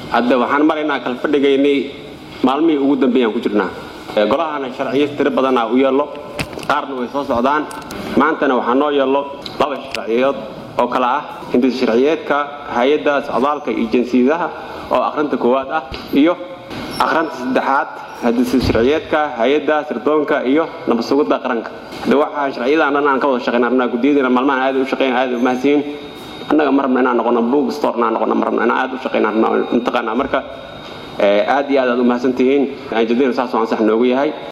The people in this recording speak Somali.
hadda waxaan maraynaa kala fadhigaynay maalmihii ugu dambeeyaan ku jirnaa golahana sharciyad tiro badan u yeelo qaarna way soo socdaan maantana waxaa noo yeelo laba sharciyood oo kala ah inta sharciyeedka hay'adda socdaalka iyo jinsiyadaha oo aqrinta koowaad ah iyo aqrinta saddexaad hadda sharciyeedka hay'adda sirdoonka iyo nabad sugidda qaranka waxa sharciyadan aan ka wada shaqeynaa guddiyada maalmahan aad u shaqeyn aad u mahadsan annaga marna inaan noqono book store na noqono marna inaan aad u shaqeynaa intaqana marka aad iyo aad u mahadsantihiin aan jadina saas oo aan sax noogu yahay